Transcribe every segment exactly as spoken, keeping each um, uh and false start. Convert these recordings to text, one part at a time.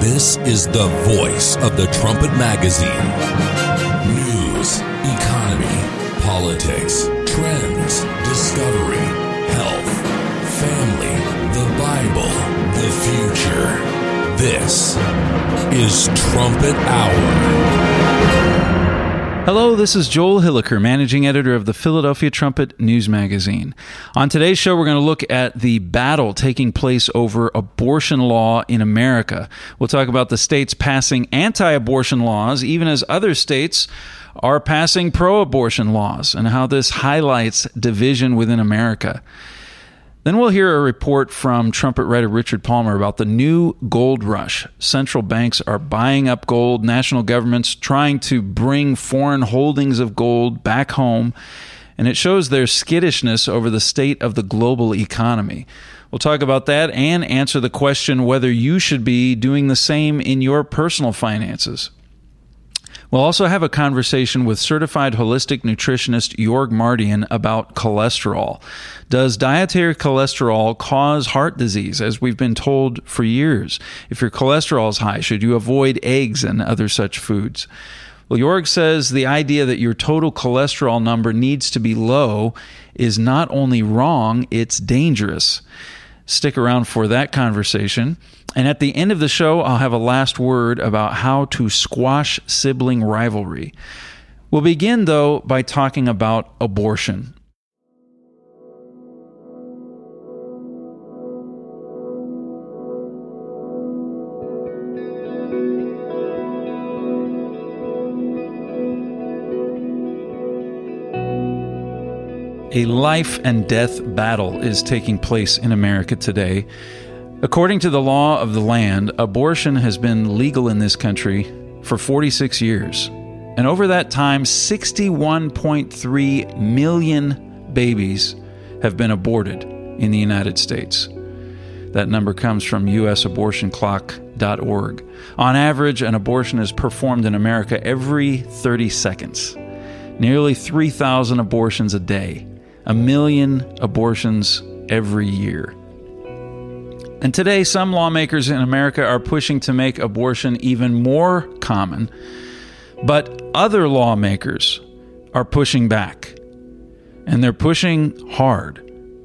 This is the voice of the Trumpet Magazine. News, economy, politics, trends, discovery, health, family, the Bible, the future. This is Trumpet Hour. Hello, this is Joel Hilliker, managing editor of the Philadelphia Trumpet News Magazine. On today's show, we're going to look at the battle taking place over abortion law in America. We'll talk about the states passing anti-abortion laws, even as other states are passing pro-abortion laws, and how this highlights division within America. Then we'll hear a report from trumpet writer Richard Palmer about the new gold rush. Central banks are buying up gold, national governments trying to bring foreign holdings of gold back home, and it shows their skittishness over the state of the global economy. We'll talk about that and answer the question whether you should be doing the same in your personal finances. We'll also have a conversation with certified holistic nutritionist Jorg Mardian about cholesterol. Does dietary cholesterol cause heart disease, as we've been told for years? If your cholesterol is high, should you avoid eggs and other such foods? Well, Jorg says the idea that your total cholesterol number needs to be low is not only wrong, it's dangerous. Stick around for that conversation. And at the end of the show, I'll have a last word about how to squash sibling rivalry. We'll begin, though, by talking about abortion. A life and death battle is taking place in America today. According to the law of the land, abortion has been legal in this country for forty-six years. And over that time, sixty-one point three million babies have been aborted in the United States. That number comes from U S abortion clock dot org. On average, an abortion is performed in America every thirty seconds. Nearly three thousand abortions a day. A million abortions every year. And today, some lawmakers in America are pushing to make abortion even more common, but other lawmakers are pushing back, and they're pushing hard.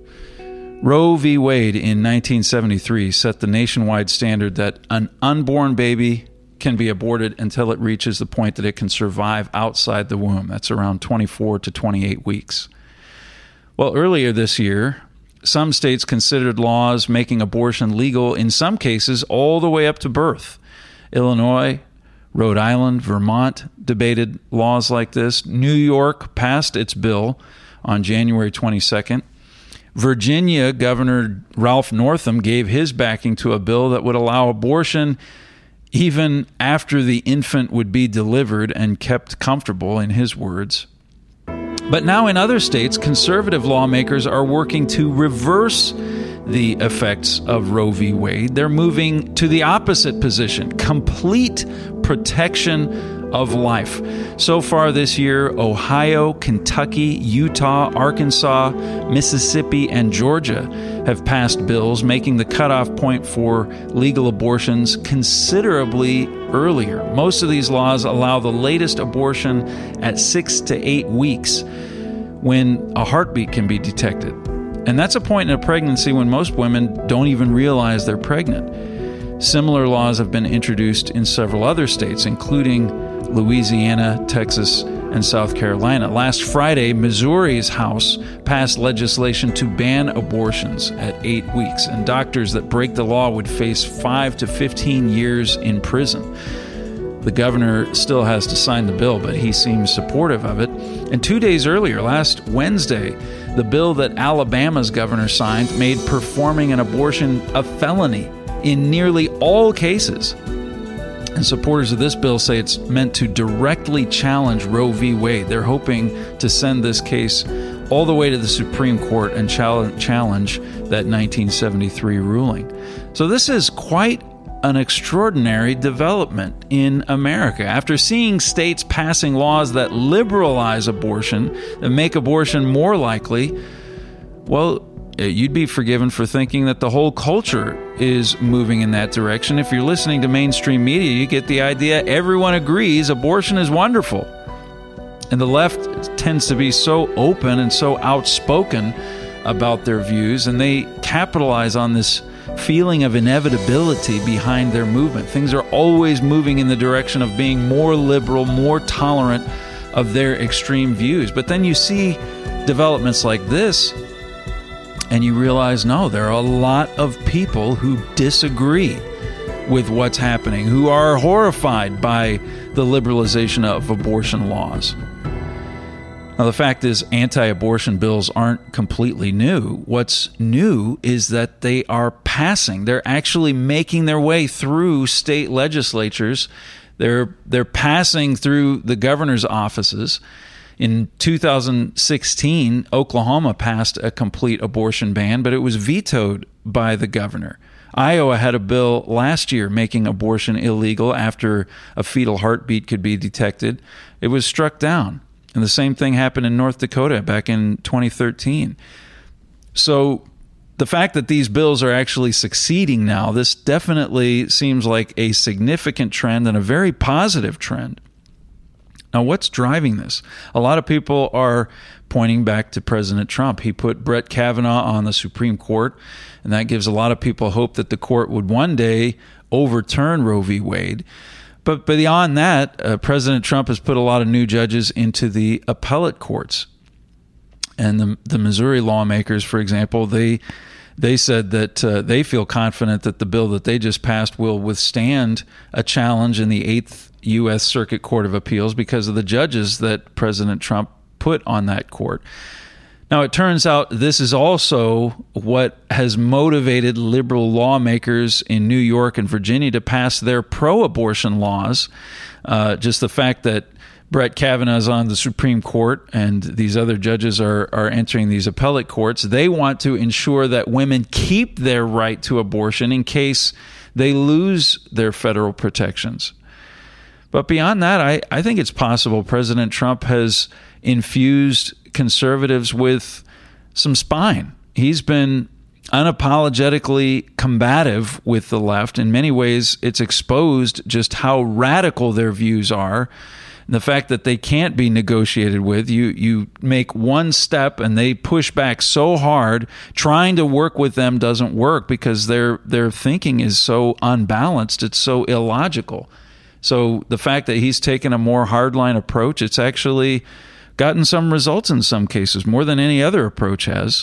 Roe v. Wade in nineteen seventy-three set the nationwide standard that an unborn baby can be aborted until it reaches the point that it can survive outside the womb. That's around twenty-four to twenty-eight weeks. Well, earlier this year, some states considered laws making abortion legal in some cases all the way up to birth. Illinois, Rhode Island, Vermont debated laws like this. New York passed its bill on January twenty-second. Virginia Governor Ralph Northam gave his backing to a bill that would allow abortion even after the infant would be delivered and kept comfortable, in his words. But now in other states, conservative lawmakers are working to reverse the effects of Roe v. Wade. They're moving to the opposite position, complete protection of life. So far this year, Ohio, Kentucky, Utah, Arkansas, Mississippi, and Georgia have passed bills making the cutoff point for legal abortions considerably earlier. Most of these laws allow the latest abortion at six to eight weeks when a heartbeat can be detected. And that's a point in a pregnancy when most women don't even realize they're pregnant. Similar laws have been introduced in several other states, including Louisiana, Texas, and South Carolina. Last Friday, Missouri's House passed legislation to ban abortions at eight weeks, and doctors that break the law would face five to fifteen years in prison. The governor still has to sign the bill, but he seems supportive of it. And two days earlier, last Wednesday, the bill that Alabama's governor signed made performing an abortion a felony in nearly all cases. And supporters of this bill say it's meant to directly challenge Roe v. Wade. They're hoping to send this case all the way to the Supreme Court and challenge that nineteen seventy-three ruling. So this is quite an extraordinary development in America. After seeing states passing laws that liberalize abortion, that make abortion more likely, well, you'd be forgiven for thinking that the whole culture is moving in that direction. If you're listening to mainstream media, you get the idea everyone agrees abortion is wonderful. And the left tends to be so open and so outspoken about their views, and they capitalize on this feeling of inevitability behind their movement. Things are always moving in the direction of being more liberal, more tolerant of their extreme views. But then you see developments like this, and you realize, no, there are a lot of people who disagree with what's happening, who are horrified by the liberalization of abortion laws. Now, the fact is, anti-abortion bills aren't completely new. What's new is that they are passing. They're actually making their way through state legislatures. They're they're passing through the governor's offices. In two thousand sixteen, Oklahoma passed a complete abortion ban, but it was vetoed by the governor. Iowa had a bill last year making abortion illegal after a fetal heartbeat could be detected. It was struck down. And the same thing happened in North Dakota back in twenty thirteen. So the fact that these bills are actually succeeding now, this definitely seems like a significant trend and a very positive trend. Now, what's driving this? A lot of people are pointing back to President Trump. He put Brett Kavanaugh on the Supreme Court, and that gives a lot of people hope that the court would one day overturn Roe v. Wade. But beyond that, uh, President Trump has put a lot of new judges into the appellate courts. And the, the Missouri lawmakers, for example, they they said that uh, they feel confident that the bill that they just passed will withstand a challenge in the Eighth U S Circuit Court of Appeals because of the judges that President Trump put on that court. Now, it turns out this is also what has motivated liberal lawmakers in New York and Virginia to pass their pro-abortion laws. Uh, just the fact that Brett Kavanaugh is on the Supreme Court and these other judges are, are entering these appellate courts, they want to ensure that women keep their right to abortion in case they lose their federal protections. But beyond that, I, I think it's possible President Trump has infused conservatives with some spine. He's been unapologetically combative with the left. In many ways, it's exposed just how radical their views are. And the fact that they can't be negotiated with. You you make one step and they push back so hard. Trying to work with them doesn't work because their their thinking is so unbalanced. It's so illogical. So the fact that he's taken a more hardline approach, it's actually gotten some results in some cases, more than any other approach has.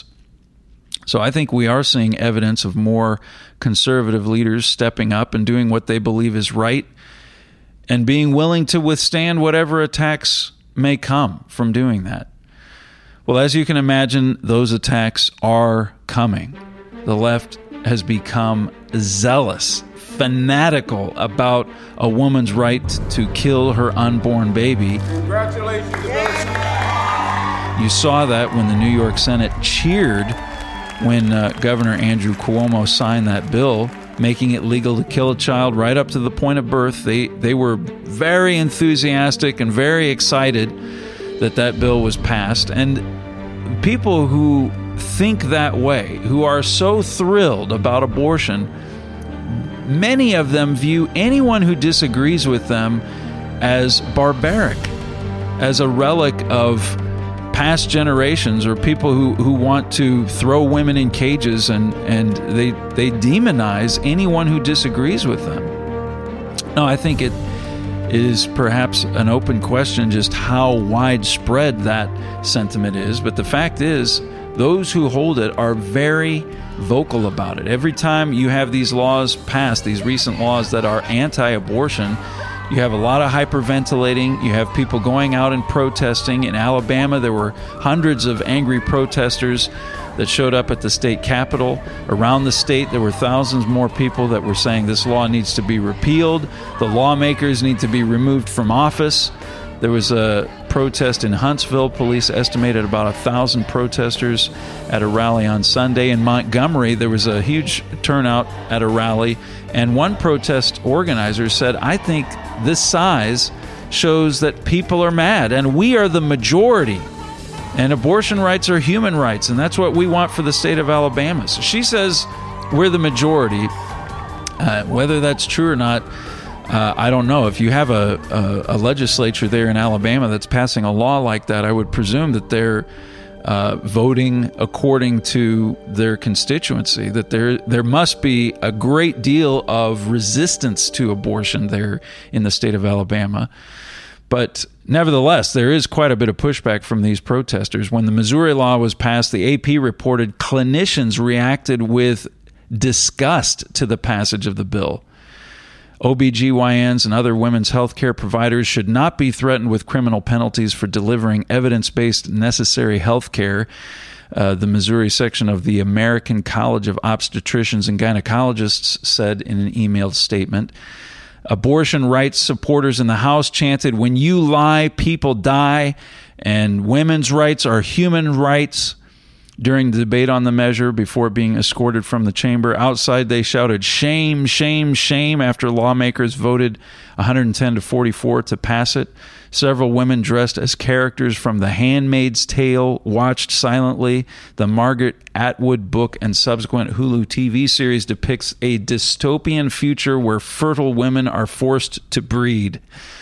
So I think we are seeing evidence of more conservative leaders stepping up and doing what they believe is right and being willing to withstand whatever attacks may come from doing that. Well, as you can imagine, those attacks are coming. The left has become zealous, fanatical about a woman's right to kill her unborn baby. Congratulations, America. You saw that when the New York Senate cheered when uh, Governor Andrew Cuomo signed that bill, making it legal to kill a child right up to the point of birth. They they were very enthusiastic and very excited that that bill was passed. And people who think that way, who are so thrilled about abortion, many of them view anyone who disagrees with them as barbaric, as a relic of past generations, or people who, who want to throw women in cages, and, and they they demonize anyone who disagrees with them. Now, I think it is perhaps an open question just how widespread that sentiment is, but the fact is, those who hold it are very vocal about it. Every time you have these laws passed, these recent laws that are anti-abortion, you have a lot of hyperventilating. You have people going out and protesting. In Alabama, there were hundreds of angry protesters that showed up at the state capitol. Around the state, there were thousands more people that were saying this law needs to be repealed. The lawmakers need to be removed from office. There was a protest in Huntsville. Police estimated about a thousand protesters at a rally on Sunday. In Montgomery, there was a huge turnout at a rally. And one protest organizer said, I think this size shows that people are mad, and we are the majority. And abortion rights are human rights, and that's what we want for the state of Alabama. So she says we're the majority, Uh, whether that's true or not, uh, I don't know. If you have a, a, a legislature there in Alabama that's passing a law like that, I would presume that they're uh, voting according to their constituency, that there there must be a great deal of resistance to abortion there in the state of Alabama. But nevertheless, there is quite a bit of pushback from these protesters. When the Missouri law was passed, the A P reported clinicians reacted with disgust to the passage of the bill. O B G Y Ns and other women's health care providers should not be threatened with criminal penalties for delivering evidence-based necessary health care. Uh, the Missouri section of the American College of Obstetricians and Gynecologists said in an emailed statement. Abortion rights supporters in the House chanted, "When you lie, people die," and women's rights are human rights. During the debate on the measure, before being escorted from the chamber, outside they shouted, "Shame, shame, shame," after lawmakers voted one hundred ten to forty-four to pass it. Several women dressed as characters from The Handmaid's Tale watched silently. The Margaret Atwood book and subsequent Hulu T V series depicts a dystopian future where fertile women are forced to breed.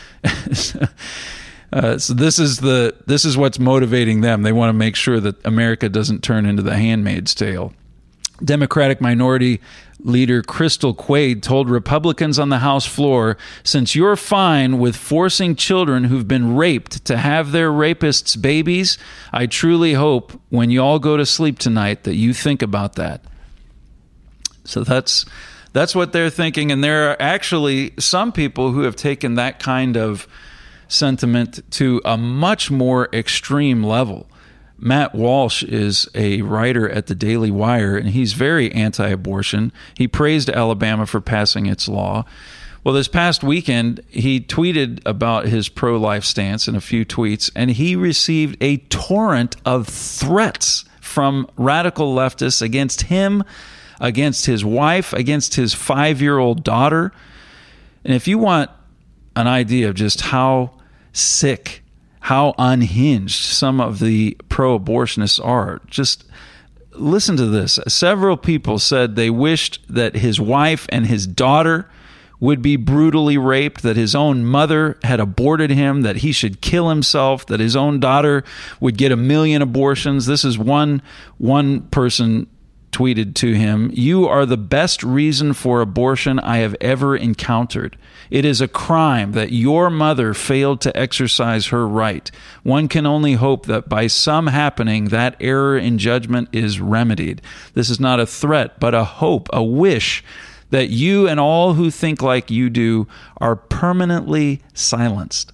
Uh, so this is the this is what's motivating them. They want to make sure that America doesn't turn into The Handmaid's Tale. Democratic Minority Leader Crystal Quaid told Republicans on the House floor, "Since you're fine with forcing children who've been raped to have their rapists' babies, I truly hope when you all go to sleep tonight that you think about that." So that's that's what they're thinking, and there are actually some people who have taken that kind of sentiment to a much more extreme level. Matt Walsh is a writer at the Daily Wire, and he's very anti-abortion. He praised Alabama for passing its law. Well, this past weekend, he tweeted about his pro-life stance in a few tweets, and he received a torrent of threats from radical leftists against him, against his wife, against his five-year-old daughter. And if you want an idea of just how sick, how unhinged some of the pro-abortionists are, just listen to this. Several people said they wished that his wife and his daughter would be brutally raped, that his own mother had aborted him, that he should kill himself, that his own daughter would get a million abortions. This is one one person tweeted to him, "You are the best reason for abortion I have ever encountered. It is a crime that your mother failed to exercise her right. One can only hope that by some happening, that error in judgment is remedied. This is not a threat, but a hope, a wish that you and all who think like you do are permanently silenced."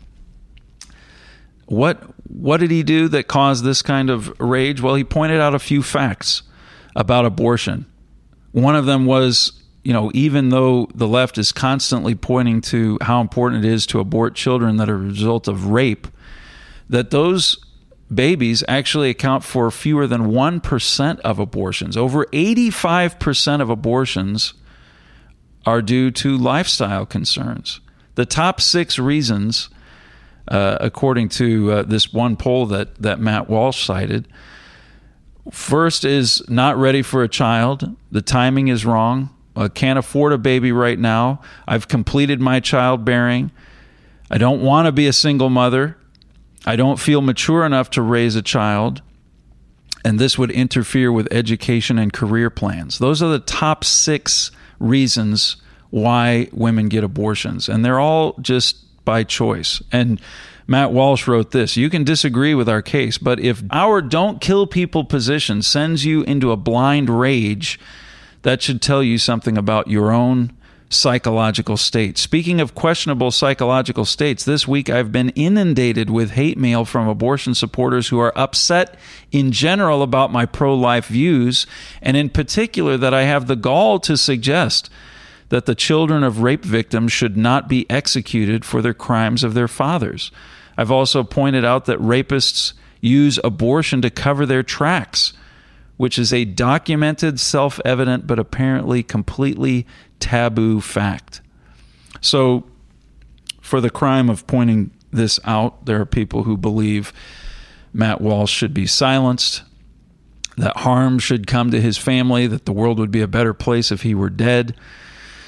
What, what did he do that caused this kind of rage? Well, he pointed out a few facts about abortion. One of them was, you know, even though the left is constantly pointing to how important it is to abort children that are a result of rape, that those babies actually account for fewer than one percent of abortions. Over eighty-five percent of abortions are due to lifestyle concerns. The top six reasons, uh, according to uh, this one poll that, that Matt Walsh cited, first is not ready for a child. The timing is wrong. I can't afford a baby right now. I've completed my childbearing. I don't want to be a single mother. I don't feel mature enough to raise a child. And this would interfere with education and career plans. Those are the top six reasons why women get abortions. And they're all just by choice. And Matt Walsh wrote this: "You can disagree with our case, but if our don't kill people position sends you into a blind rage, that should tell you something about your own psychological state." Speaking of questionable psychological states, this week I've been inundated with hate mail from abortion supporters who are upset in general about my pro-life views, and in particular that I have the gall to suggest that the children of rape victims should not be executed for their crimes of their fathers. I've also pointed out that rapists use abortion to cover their tracks, which is a documented, self-evident, but apparently completely taboo fact. So, for the crime of pointing this out, there are people who believe Matt Walsh should be silenced, that harm should come to his family, that the world would be a better place if he were dead.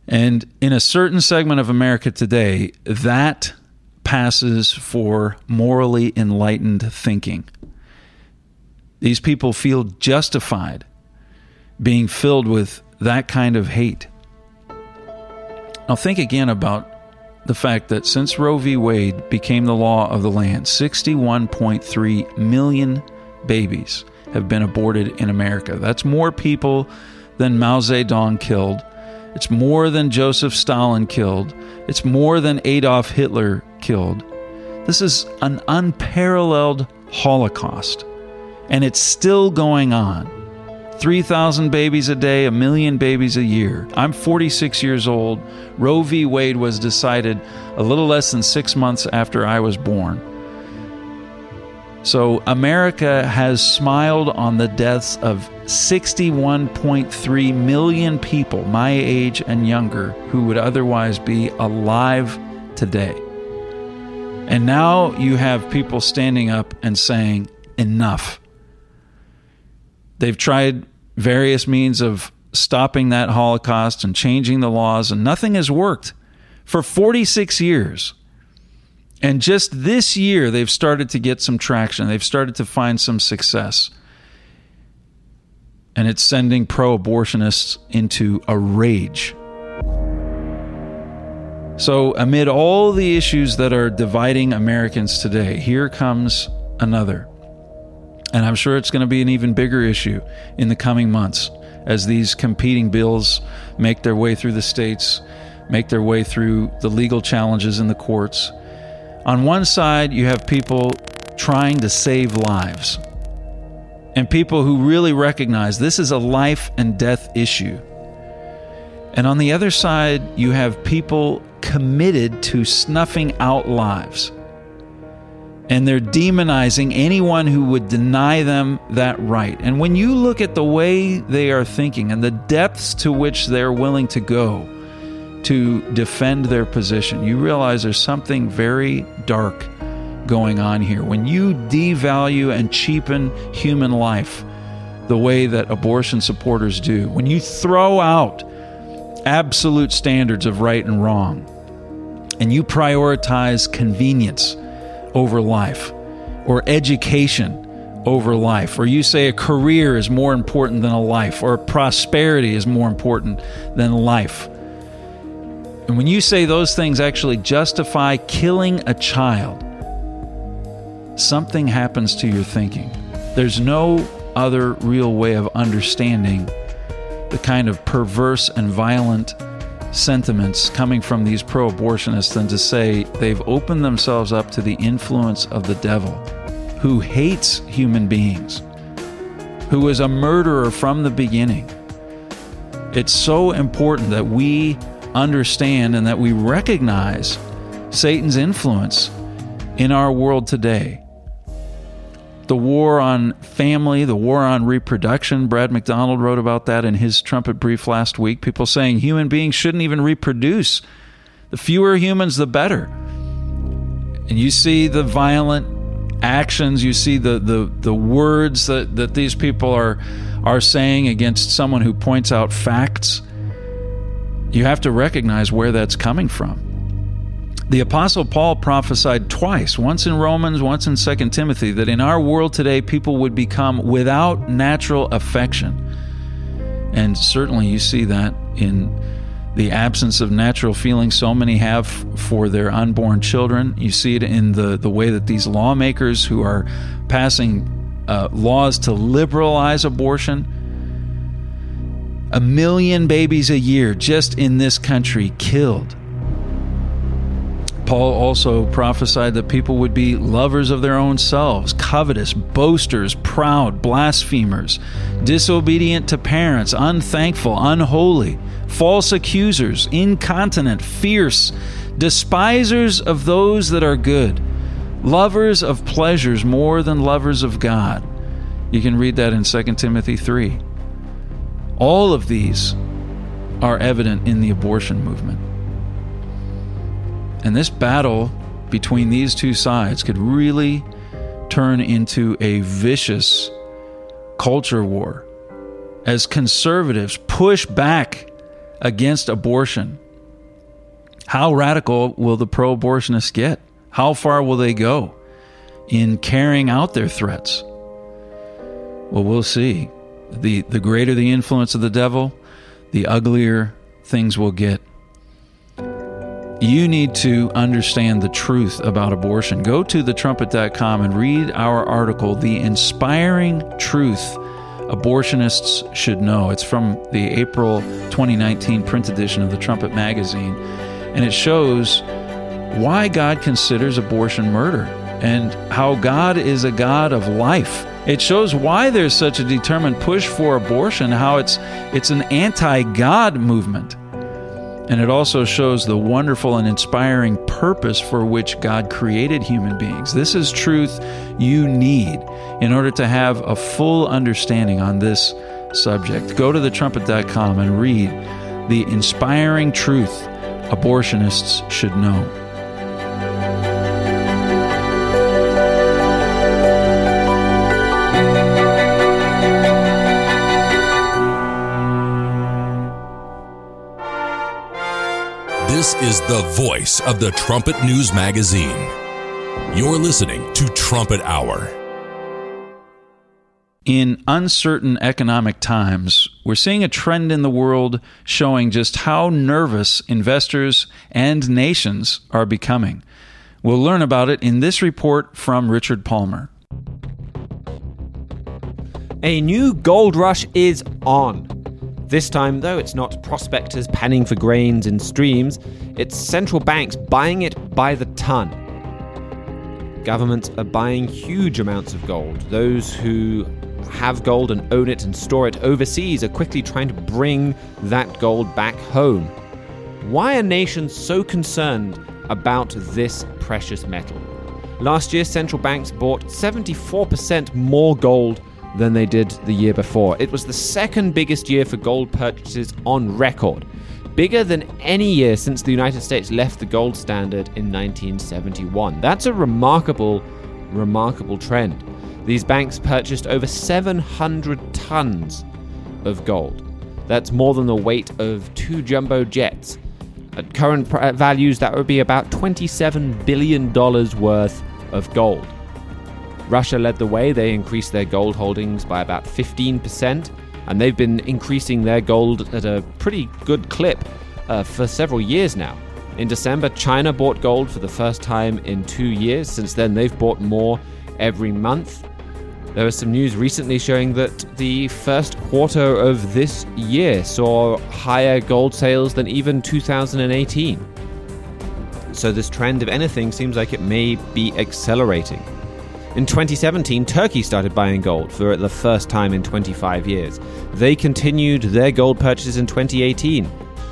And in a certain segment of America today, that passes for morally enlightened thinking. These people feel justified being filled with that kind of hate. Now think again about the fact that since Roe v. Wade became the law of the land, sixty-one point three million babies have been aborted in America. That's more people than Mao Zedong killed. It's more than Joseph Stalin killed. It's more than Adolf Hitler killed. This is an unparalleled Holocaust, and it's still going on. three thousand babies a day, a million babies a year. I'm forty-six years old. Roe v. Wade was decided a little less than six months after I was born. So America has smiled on the deaths of sixty-one point three million people my age and younger who would otherwise be alive today. And now you have people standing up and saying, enough. They've tried various means of stopping that Holocaust and changing the laws, and nothing has worked for forty-six years. And just this year, they've started to get some traction. They've started to find some success. And it's sending pro-abortionists into a rage. So amid all the issues that are dividing Americans today, here comes another. And I'm sure it's going to be an even bigger issue in the coming months as these competing bills make their way through the states, make their way through the legal challenges in the courts. On one side, you have people trying to save lives, and people who really recognize this is a life and death issue. And on the other side, you have people committed to snuffing out lives. And they're demonizing anyone who would deny them that right. And when you look at the way they are thinking and the depths to which they're willing to go to defend their position, you realize there's something very dark going on here. When you devalue and cheapen human life the way that abortion supporters do, when you throw out absolute standards of right and wrong, and you prioritize convenience over life, or education over life, or you say a career is more important than a life, or prosperity is more important than life. And when you say those things actually justify killing a child, something happens to your thinking. There's no other real way of understanding the kind of perverse and violent sentiments coming from these pro-abortionists than to say they've opened themselves up to the influence of the devil, who hates human beings, who is a murderer from the beginning. It's so important that we understand and that we recognize Satan's influence in our world today. The war on family, the war on reproduction. Brad McDonald wrote about that in his trumpet brief last week. People saying human beings shouldn't even reproduce. The fewer humans, the better. And you see the violent actions, you see the the, the words that, that these people are, are saying against someone who points out facts. You have to recognize where that's coming from. The Apostle Paul prophesied twice, once in Romans, once in Second Timothy, that in our world today, people would become without natural affection. And certainly you see that in the absence of natural feeling so many have for their unborn children. You see it in the, the way that these lawmakers who are passing uh, laws to liberalize abortion. A million babies a year just in this country killed. Paul also prophesied that people would be lovers of their own selves, covetous, boasters, proud, blasphemers, disobedient to parents, unthankful, unholy, false accusers, incontinent, fierce, despisers of those that are good, lovers of pleasures more than lovers of God. You can read that in Second Timothy three. All of these are evident in the abortion movement. And this battle between these two sides could really turn into a vicious culture war as conservatives push back against abortion. How radical will the pro-abortionists get? How far will they go in carrying out their threats? Well, we'll see. The, the greater the influence of the devil, the uglier things will get. You need to understand the truth about abortion. Go to the trumpet dot com and read our article, The Inspiring Truth Abortionists Should Know. It's from the April twenty nineteen print edition of the Trumpet magazine, and it shows why God considers abortion murder and how God is a God of life. It shows why there's such a determined push for abortion, how it's it's an anti-God movement. And it also shows the wonderful and inspiring purpose for which God created human beings. This is truth you need in order to have a full understanding on this subject. Go to the trumpet dot com and read The Inspiring Truth Abortionists Should Know. This is the voice of the Trumpet News Magazine. You're listening to Trumpet Hour. In uncertain economic times, we're seeing a trend in the world showing just how nervous investors and nations are becoming. We'll learn about it in this report from Richard Palmer. A new gold rush is on. This time, though, it's not prospectors panning for grains in streams, it's central banks buying it by the ton. Governments are buying huge amounts of gold. Those who have gold and own it and store it overseas are quickly trying to bring that gold back home. Why are nations so concerned about this precious metal? Last year, central banks bought seventy-four percent more gold than they did the year before. It was the second biggest year for gold purchases on record, bigger than any year since the United States left the gold standard in nineteen seventy-one. That's a remarkable, remarkable trend. These banks purchased over seven hundred tons of gold. That's more than the weight of two jumbo jets. At current values, that would be about twenty-seven billion dollars worth of gold. Russia led the way. They increased their gold holdings by about fifteen percent, and they've been increasing their gold at a pretty good clip uh, for several years now. In December, China bought gold for the first time in two years. Since then, they've bought more every month. There was some news recently showing that the first quarter of this year saw higher gold sales than even two thousand eighteen. So this trend, if anything, seems like it may be accelerating. In twenty seventeen, Turkey started buying gold for the first time in twenty-five years. They continued their gold purchases in twenty eighteen.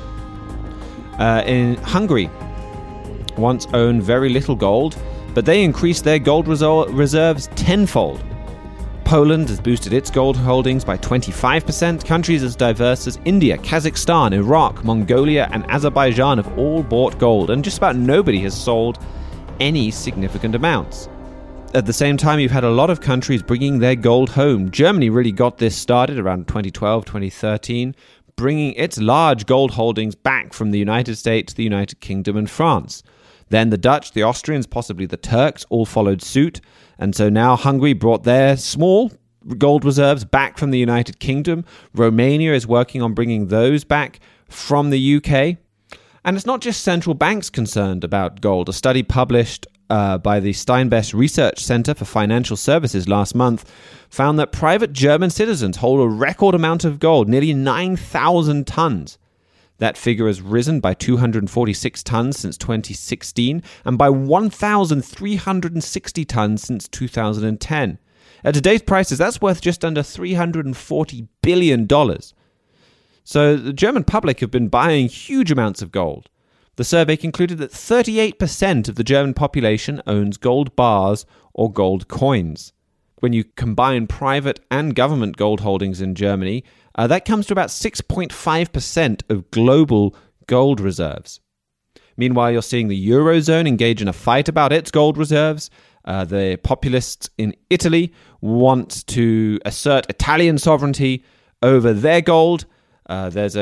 Uh, in Hungary, once owned very little gold, but they increased their gold resol- reserves tenfold. Poland has boosted its gold holdings by twenty-five percent. Countries as diverse as India, Kazakhstan, Iraq, Mongolia, and Azerbaijan have all bought gold, and just about nobody has sold any significant amounts. At the same time, you've had a lot of countries bringing their gold home. Germany really got this started around twenty twelve, twenty thirteen, bringing its large gold holdings back from the United States, the United Kingdom, and France. Then the Dutch, the Austrians, possibly the Turks all followed suit. And so now Hungary brought their small gold reserves back from the United Kingdom. Romania is working on bringing those back from the U K. And it's not just central banks concerned about gold. A study published uh, by the Steinbest Research Center for Financial Services last month found that private German citizens hold a record amount of gold, nearly nine thousand tons. That figure has risen by two hundred forty-six tons since twenty sixteen and by one thousand three hundred sixty tons since two thousand ten. At today's prices, that's worth just under three hundred forty billion dollars. So the German public have been buying huge amounts of gold. The survey concluded that thirty-eight percent of the German population owns gold bars or gold coins. When you combine private and government gold holdings in Germany, uh, that comes to about six point five percent of global gold reserves. Meanwhile, you're seeing the Eurozone engage in a fight about its gold reserves. Uh, the populists in Italy want to assert Italian sovereignty over their gold. Uh, there's a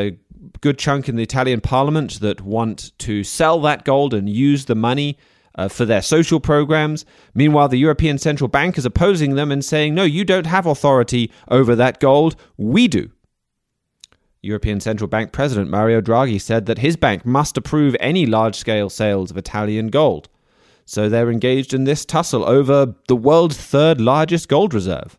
good chunk in the Italian parliament that want to sell that gold and use the money uh, for their social programs. Meanwhile, the European Central Bank is opposing them and saying, no, you don't have authority over that gold. We do. European Central Bank President Mario Draghi said that his bank must approve any large-scale sales of Italian gold. So they're engaged in this tussle over the world's third largest gold reserve.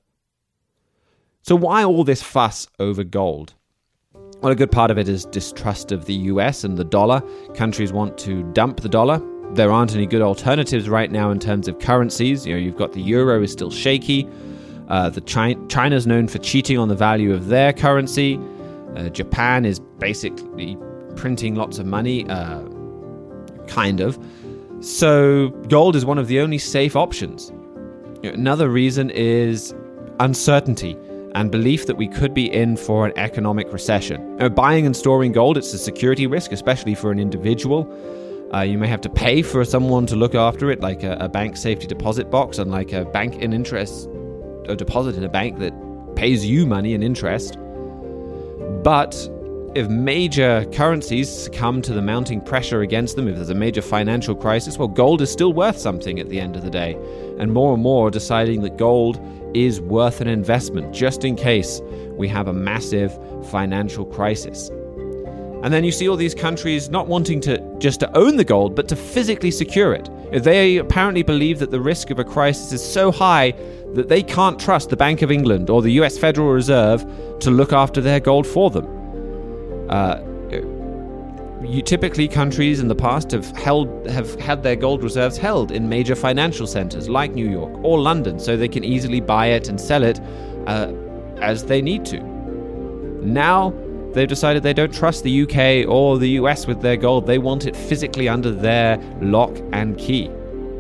So why all this fuss over gold? Well, a good part of it is distrust of the U S and the dollar. Countries want to dump the dollar. There aren't any good alternatives right now in terms of currencies. You know, you've got the euro is still shaky. Uh, the China, China's known for cheating on the value of their currency. Uh, Japan is basically printing lots of money, uh, kind of. So gold is one of the only safe options. Another reason is uncertainty and belief that we could be in for an economic recession. Now, buying and storing gold, it's a security risk, especially for an individual. Uh, you may have to pay for someone to look after it, like a, a bank safety deposit box, unlike a bank in interest, a deposit in a bank that pays you money in interest. But if major currencies succumb to the mounting pressure against them, if there's a major financial crisis, well, gold is still worth something at the end of the day. And more and more are deciding that gold is worth an investment, just in case we have a massive financial crisis. And then you see all these countries not wanting to just to own the gold, but to physically secure it. They apparently believe that the risk of a crisis is so high that they can't trust the Bank of England or the U S Federal Reserve to look after their gold for them. Uh, you, typically, countries in the past have held have had their gold reserves held in major financial centers like New York or London, so they can easily buy it and sell it uh, as they need to. Now, they've decided they don't trust the U K or the U S with their gold. They want it physically under their lock and key.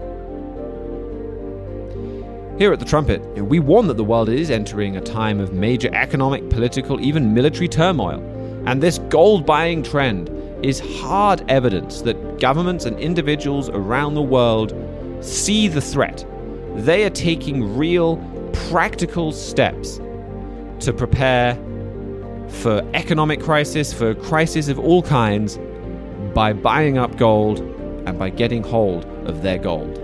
Here at The Trumpet, we warn that the world is entering a time of major economic, political, even military turmoil. And this gold-buying trend is hard evidence that governments and individuals around the world see the threat. They are taking real, practical steps to prepare for economic crisis, for crisis of all kinds, by buying up gold and by getting hold of their gold.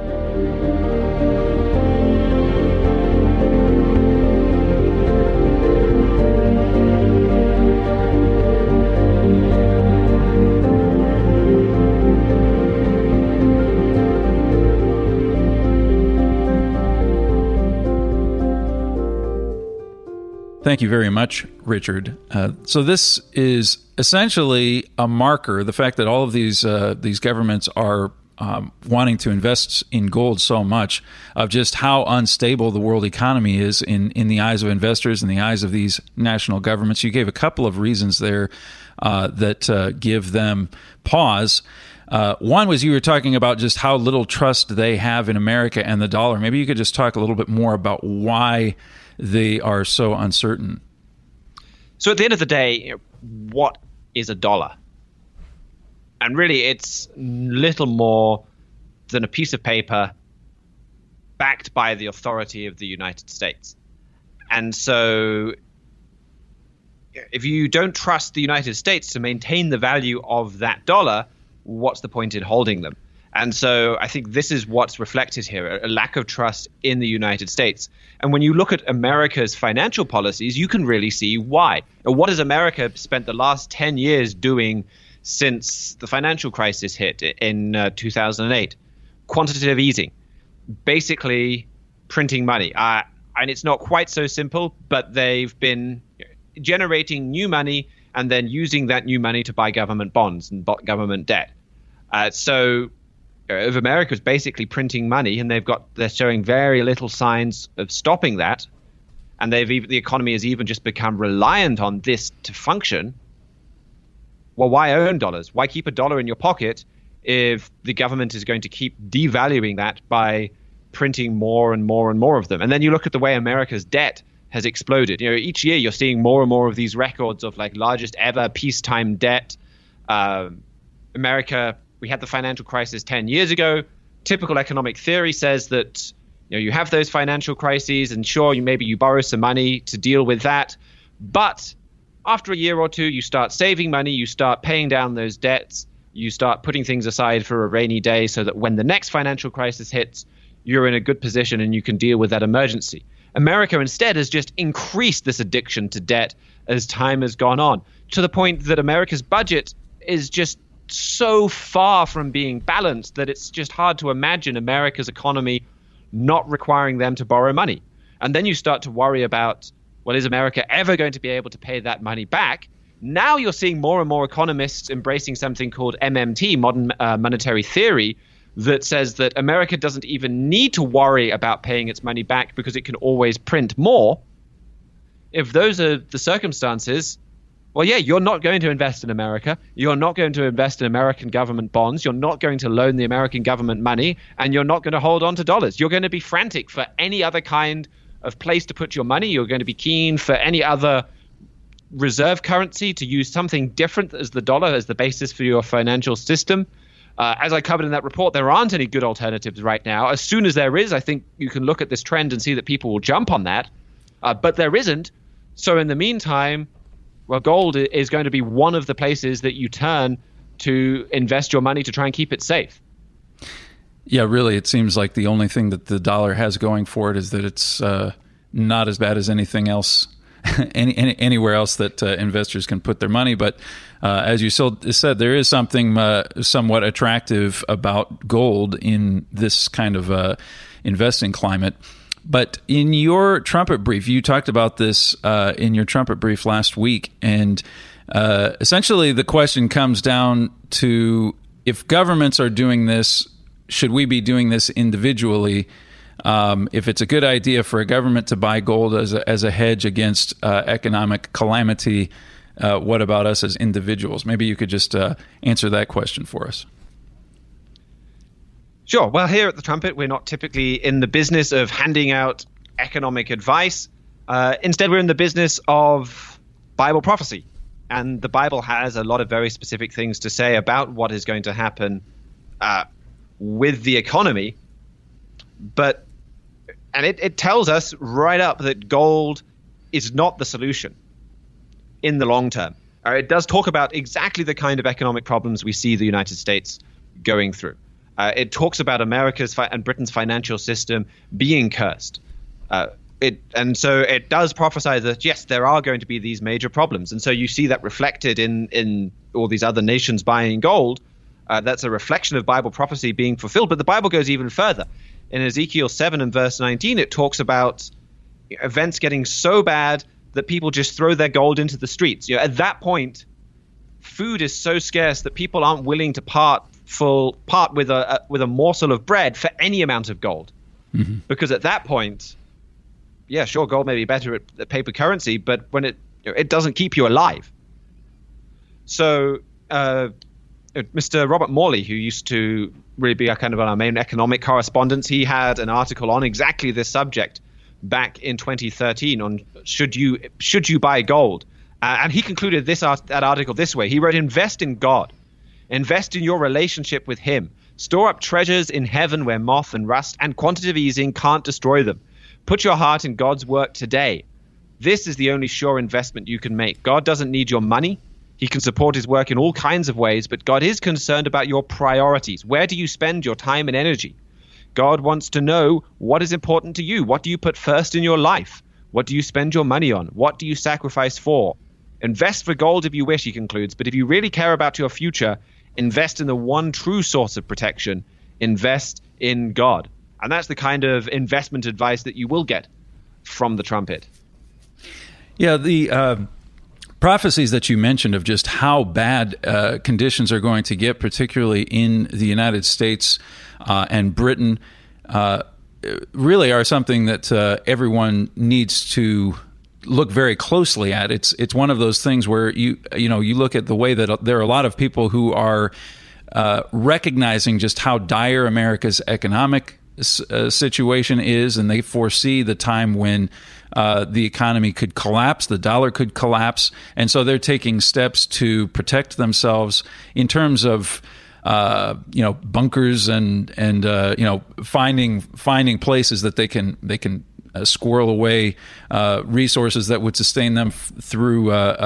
Thank you very much, Richard. Uh, so this is essentially a marker, the fact that all of these uh, these governments are um, wanting to invest in gold so much, of just how unstable the world economy is in, in the eyes of investors, in the eyes of these national governments. You gave a couple of reasons there uh, that uh, give them pause. Uh, one was you were talking about just how little trust they have in America and the dollar. Maybe you could just talk a little bit more about why they are so uncertain. So at the end of the day, what is a dollar? And really, it's little more than a piece of paper backed by the authority of the United States. And so if you don't trust the United States to maintain the value of that dollar, what's the point in holding them? And so I think this is what's reflected here, a lack of trust in the United States. And when you look at America's financial policies, you can really see why. What has America spent the last ten years doing since the financial crisis hit in uh, two thousand eight? Quantitative easing, basically printing money. Uh, and it's not quite so simple, but they've been generating new money and then using that new money to buy government bonds and government debt. Uh, so Of America is basically printing money, and they've got they're showing very little signs of stopping that, and they've even, the economy has even just become reliant on this to function. Well, why own dollars? Why keep a dollar in your pocket if the government is going to keep devaluing that by printing more and more and more of them? And then you look at the way America's debt has exploded. You know, each year you're seeing more and more of these records of like largest ever peacetime debt. Uh, America. We had the financial crisis ten years ago. Typical economic theory says that you know you have those financial crises, and sure, you maybe you borrow some money to deal with that, but after a year or two, you start saving money, you start paying down those debts, you start putting things aside for a rainy day so that when the next financial crisis hits, you're in a good position and you can deal with that emergency. America instead has just increased this addiction to debt as time has gone on, to the point that America's budget is just so far from being balanced that it's just hard to imagine America's economy not requiring them to borrow money. And then you start to worry about, well, is America ever going to be able to pay that money back? Now you're seeing more and more economists embracing something called M M T, modern uh, monetary theory, that says that America doesn't even need to worry about paying its money back because it can always print more. If those are the circumstances, well, yeah, you're not going to invest in America. You're not going to invest in American government bonds. You're not going to loan the American government money, and you're not going to hold on to dollars. You're going to be frantic for any other kind of place to put your money. You're going to be keen for any other reserve currency to use something different as the dollar as the basis for your financial system. Uh, as I covered in that report, there aren't any good alternatives right now. As soon as there is, I think you can look at this trend and see that people will jump on that. Uh, but there isn't. So in the meantime, well, gold is going to be one of the places that you turn to invest your money to try and keep it safe. Yeah, really, it seems like the only thing that the dollar has going for it is that it's uh, not as bad as anything else, any, any anywhere else that uh, investors can put their money. But uh, as you so, said, there is something uh, somewhat attractive about gold in this kind of uh, investing climate. But in your trumpet brief, you talked about this uh, in your trumpet brief last week, and uh, essentially the question comes down to, if governments are doing this, should we be doing this individually? Um, if it's a good idea for a government to buy gold as a, as a hedge against uh, economic calamity, uh, what about us as individuals? Maybe you could just uh, answer that question for us. Sure. Well, here at the Trumpet, we're not typically in the business of handing out economic advice. Uh, instead, we're in the business of Bible prophecy. And the Bible has a lot of very specific things to say about what is going to happen uh, with the economy. But, and it, it tells us right up that gold is not the solution in the long term. Uh, it does talk about exactly the kind of economic problems we see the United States going through. Uh, it talks about America's fi- and Britain's financial system being cursed. Uh, it and so it does prophesy that, yes, there are going to be these major problems. And so you see that reflected in, in all these other nations buying gold. Uh, that's a reflection of Bible prophecy being fulfilled. But the Bible goes even further. In Ezekiel seven and verse nineteen, it talks about events getting so bad that people just throw their gold into the streets. You know, at that point, food is so scarce that people aren't willing to part full part with a, a with a morsel of bread for any amount of gold. Mm-hmm. Because at that point, yeah, sure, gold may be better at, at paper currency, but when it you know, it doesn't keep you alive. So uh, Mister Robert Morley, who used to really be a kind of our main economic correspondent, he had an article on exactly this subject back in twenty thirteen on should you should you buy gold, uh, and he concluded this art, that article this way. He wrote, "Invest in God. Invest in your relationship with him. Store up treasures in heaven where moth and rust and quantitative easing can't destroy them. Put your heart in God's work today. This is the only sure investment you can make. God doesn't need your money. He can support his work in all kinds of ways, but God is concerned about your priorities. Where do you spend your time and energy? God wants to know what is important to you. What do you put first in your life? What do you spend your money on? What do you sacrifice for? Invest for gold if you wish," he concludes, "but if you really care about your future, invest in the one true source of protection. Invest in God." And that's the kind of investment advice that you will get from the Trumpet. Yeah, the uh, prophecies that you mentioned of just how bad uh, conditions are going to get, particularly in the United States uh, and Britain, uh, really are something that uh, everyone needs to look very closely at. It's it's one of those things where you you know you look at the way that there are a lot of people who are uh, recognizing just how dire America's economic uh, situation is, and they foresee the time when uh, the economy could collapse, the dollar could collapse, and so they're taking steps to protect themselves in terms of uh, you know bunkers and and uh, you know finding finding places that they can they can. Uh, squirrel away uh, resources that would sustain them f- through uh,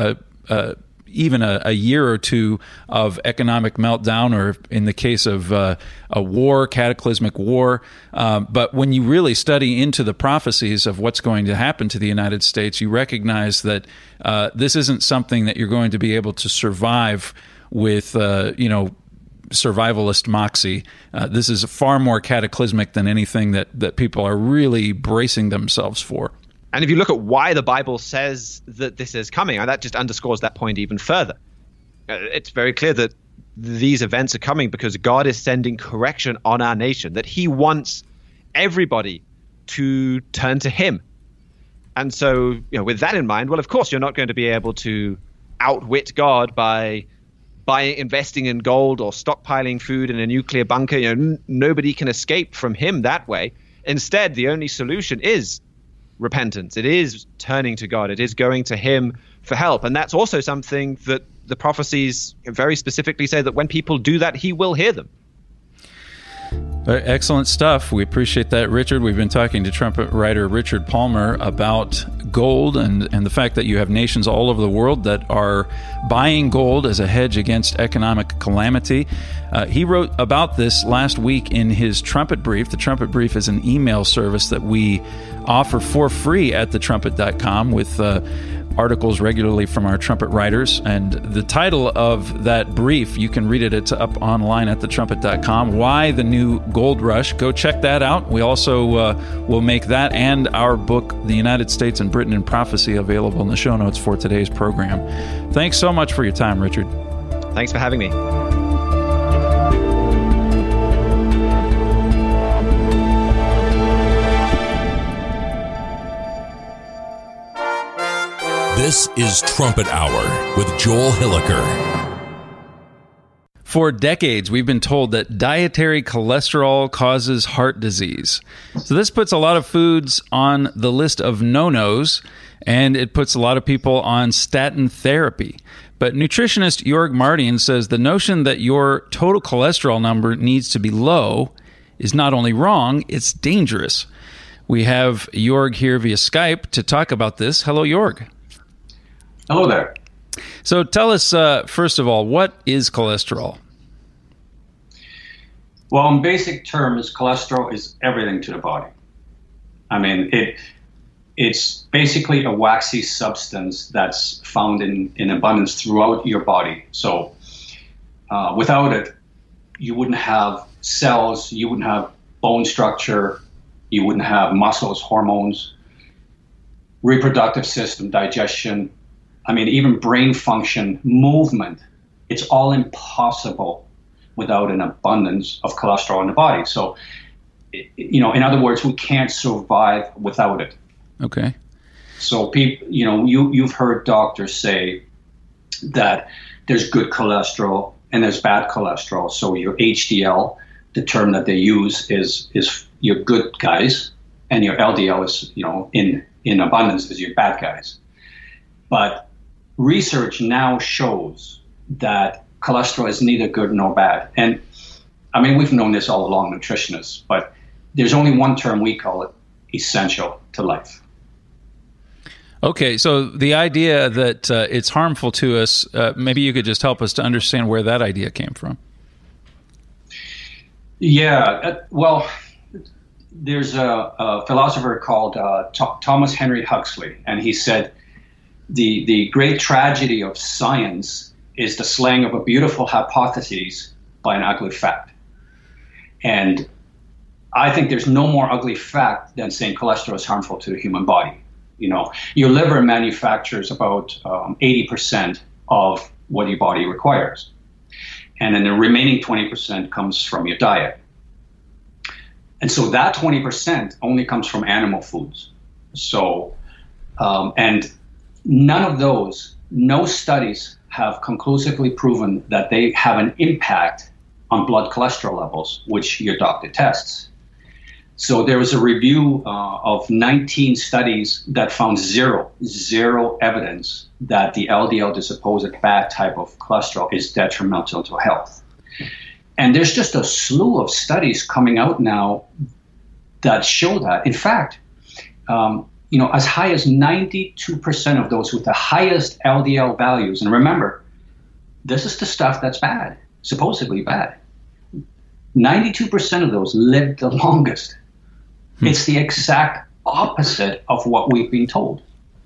uh, even a, a year or two of economic meltdown, or in the case of uh, a war, cataclysmic war. Um, but when you really study into the prophecies of what's going to happen to the United States, you recognize that uh, this isn't something that you're going to be able to survive with, uh, you know, survivalist moxie. Uh, this is far more cataclysmic than anything that, that people are really bracing themselves for. And if you look at why the Bible says that this is coming, that just underscores that point even further. It's very clear that these events are coming because God is sending correction on our nation, that he wants everybody to turn to him. And so, you know, with that in mind, well, of course, you're not going to be able to outwit God by by investing in gold or stockpiling food in a nuclear bunker. You know, n- nobody can escape from him that way. Instead, the only solution is repentance. It is turning to God. It is going to him for help. And that's also something that the prophecies very specifically say, that when people do that, he will hear them. Excellent stuff. We appreciate that, Richard. We've been talking to trumpet writer Richard Palmer about gold and, and the fact that you have nations all over the world that are buying gold as a hedge against economic calamity. Uh, he wrote about this last week in his Trumpet Brief. The Trumpet Brief is an email service that we offer for free at the trumpet dot com with uh, articles regularly from our trumpet writers. And the title of that brief, you can read it, it's up online at the trumpet dot com, Why the New Gold Rush. Go check that out. We also uh, will make that and our book, The United States and Britain in Prophecy, available in the show notes for today's program. Thanks so much for your time, Richard. Thanks for having me. This is Trumpet Hour with Joel Hilliker. For decades, we've been told that dietary cholesterol causes heart disease. So this puts a lot of foods on the list of no-nos, and it puts a lot of people on statin therapy. But nutritionist Jorg Martin says the notion that your total cholesterol number needs to be low is not only wrong, it's dangerous. We have Jorg here via Skype to talk about this. Hello, Jorg. Hello there. So tell us, uh, first of all, what is cholesterol? Well, in basic terms, cholesterol is everything to the body. I mean, it it's basically a waxy substance that's found in, in abundance throughout your body. So uh, without it, you wouldn't have cells, you wouldn't have bone structure, you wouldn't have muscles, hormones, reproductive system, digestion, I mean, even brain function, movement. It's all impossible without an abundance of cholesterol in the body. So, you know, in other words, we can't survive without it. Okay. So, people, you know, you, you've heard doctors say that there's good cholesterol and there's bad cholesterol. So your H D L, the term that they use is is your good guys, and your L D L is, you know, in, in abundance is your bad guys. But research now shows that cholesterol is neither good nor bad. And I mean, we've known this all along, nutritionists, but there's only one term we call it: essential to life. Okay, so the idea that uh, it's harmful to us, uh, maybe you could just help us to understand where that idea came from. Yeah, uh, well, there's a, a philosopher called uh, Th- Thomas Henry Huxley, and he said, The the great tragedy of science is the slaying of a beautiful hypothesis by an ugly fact. And I think there's no more ugly fact than saying cholesterol is harmful to the human body. You know, your liver manufactures about um, eighty percent of what your body requires. And then the remaining twenty percent comes from your diet. And so that twenty percent only comes from animal foods. So, um, and none of those, no studies have conclusively proven that they have an impact on blood cholesterol levels, which your doctor tests. So there was a review uh, of nineteen studies that found zero, zero evidence that the L D L, the supposed bad type of cholesterol, is detrimental to health. And there's just a slew of studies coming out now that show that. In fact, um, you know, as high as ninety-two percent of those with the highest L D L values, and remember, this is the stuff that's bad, supposedly bad. ninety-two percent of those lived the longest. Hmm. It's the exact opposite of what we've been told.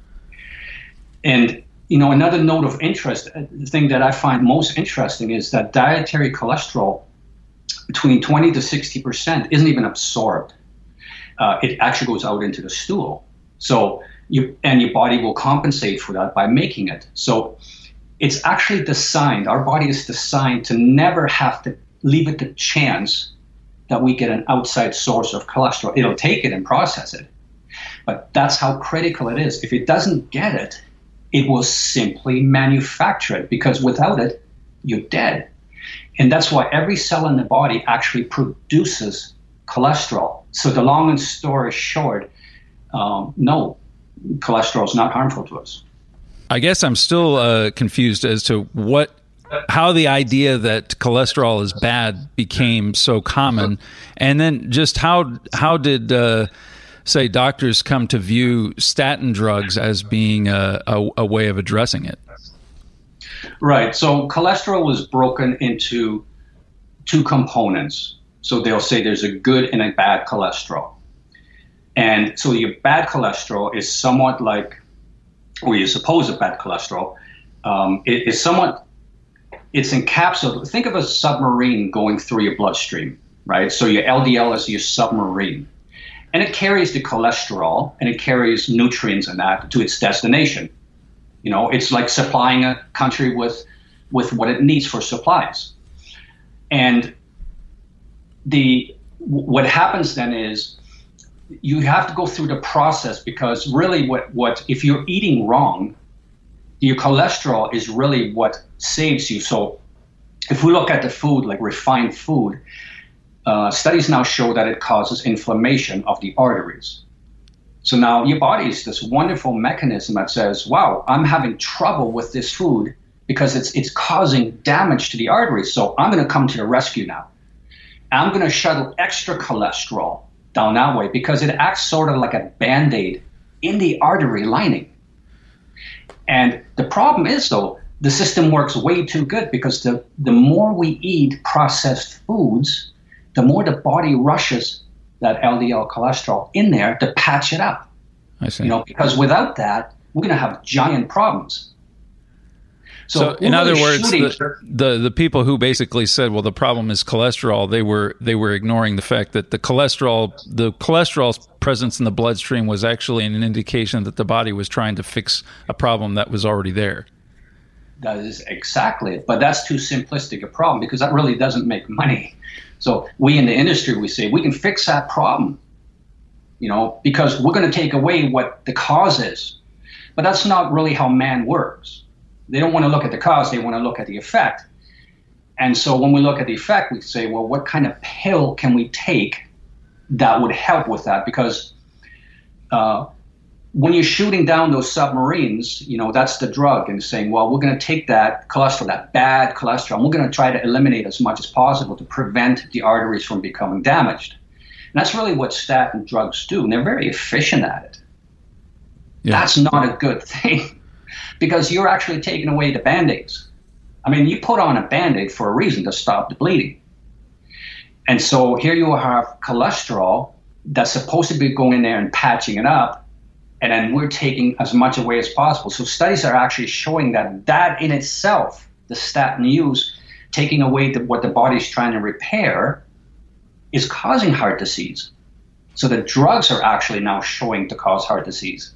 And, you know, another note of interest, the thing that I find most interesting is that dietary cholesterol between twenty to sixty percent isn't even absorbed. Uh, it actually goes out into the stool. So you, and your body will compensate for that by making it. So it's actually designed, our body is designed to never have to leave it to chance that we get an outside source of cholesterol. It'll take it and process it. But that's how critical it is. If it doesn't get it, it will simply manufacture it, because without it, you're dead. And that's why every cell in the body actually produces cholesterol. So the long and story short, um, no, cholesterol is not harmful to us. I guess I'm still uh, confused as to what, how the idea that cholesterol is bad became so common, and then just how how did uh, say doctors come to view statin drugs as being a, a, a way of addressing it? Right. So cholesterol was broken into two components. So they'll say there's a good and a bad cholesterol. And so your bad cholesterol is somewhat like, or you suppose a bad cholesterol, um, it is somewhat, it's encapsulated. Think of a submarine going through your bloodstream, right? So your L D L is your submarine. And it carries the cholesterol and it carries nutrients and that to its destination. You know, it's like supplying a country with, with what it needs for supplies. And the what happens then is you have to go through the process, because really what, what if you're eating wrong, your cholesterol is really what saves you. So if we look at the food, like refined food, uh, studies now show that it causes inflammation of the arteries. So now your body is this wonderful mechanism that says, wow, I'm having trouble with this food because it's it's causing damage to the arteries. So I'm going to come to the rescue now. I'm going to shuttle extra cholesterol down that way, because it acts sort of like a Band-Aid in the artery lining. And the problem is, though, the system works way too good, because the, the more we eat processed foods, the more the body rushes that L D L cholesterol in there to patch it up. I see. You know, because without that, we're going to have giant problems. So, so in other words, the, the the people who basically said, well, the problem is cholesterol, they were they were ignoring the fact that the cholesterol, the cholesterol's presence in the bloodstream was actually an indication that the body was trying to fix a problem that was already there. That is exactly it. But that's too simplistic a problem, because that really doesn't make money. So we in the industry, we say we can fix that problem, you know, because we're going to take away what the cause is. But that's not really how man works. They don't want to look at the cause, they want to look at the effect. And so when we look at the effect, we say, well, what kind of pill can we take that would help with that? Because uh, when you're shooting down those submarines, you know, that's the drug, and saying, well, we're going to take that cholesterol, that bad cholesterol, and we're going to try to eliminate as much as possible to prevent the arteries from becoming damaged. And that's really what statin drugs do, and they're very efficient at it. Yeah. That's not a good thing, because you're actually taking away the Band-Aids. I mean, you put on a Band-Aid for a reason, to stop the bleeding. And so here you have cholesterol that's supposed to be going in there and patching it up, and then we're taking as much away as possible. So studies are actually showing that that in itself, the statin use, taking away the, what the body's trying to repair, is causing heart disease. So the drugs are actually now showing to cause heart disease.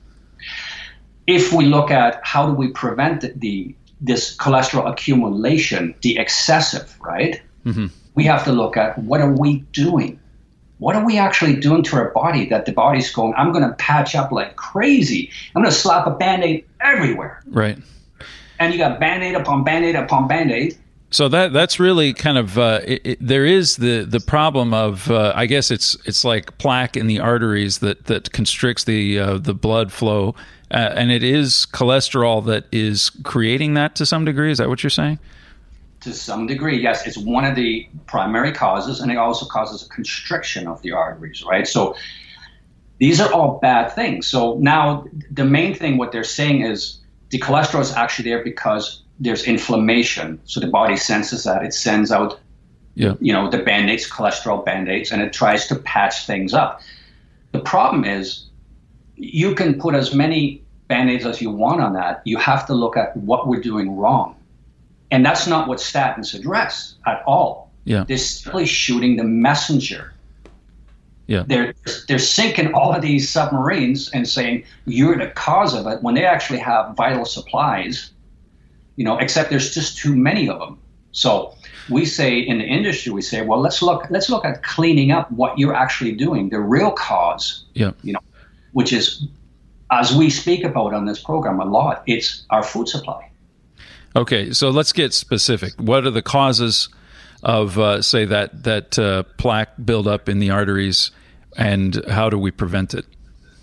If we look at how do we prevent the, the this cholesterol accumulation, the excessive, right? Mm-hmm. We have to look at what are we doing? What are we actually doing to our body that the body's going, I'm going to patch up like crazy. I'm going to slap a Band-Aid everywhere. Right. And you got Band-Aid upon Band-Aid upon Band-Aid. So that that's really kind of uh, it, it, there is the the problem of uh, I guess it's it's like plaque in the arteries that that constricts the uh, the blood flow, uh, and it is cholesterol that is creating that to some degree. Is that what you're saying? To some degree, yes. It's one of the primary causes, and it also causes a constriction of the arteries, right? So These are all bad things. So now the main thing, what they're saying is the cholesterol is actually there because there's inflammation. So the body senses that. It sends out, yeah. you know, the Band-Aids, cholesterol Band-Aids, and it tries to patch things up. The problem is you can put as many Band-Aids as you want on that. You have to look at what we're doing wrong. And that's not what statins address at all. Yeah. They're simply shooting the messenger. Yeah. They're they're sinking all of these submarines and saying you're the cause of it when they actually have vital supplies, you know, except there's just too many of them. So we say in the industry, we say, well, let's look let's look at cleaning up what you're actually doing, the real cause, yeah. you know, which is, as we speak about on this program a lot, it's our food supply. Okay, so let's get specific. What are the causes of, uh, say, that that uh, plaque buildup in the arteries, and how do we prevent it?